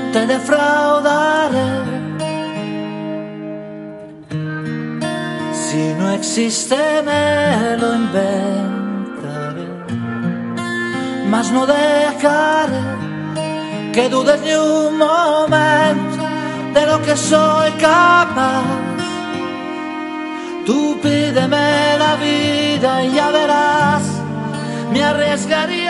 te defraudaré. Si no existe me lo inventaré, mas no dejaré que dudes ni un momento de lo que soy capaz. Tú pídeme la vida y ya verás, me arriesgaría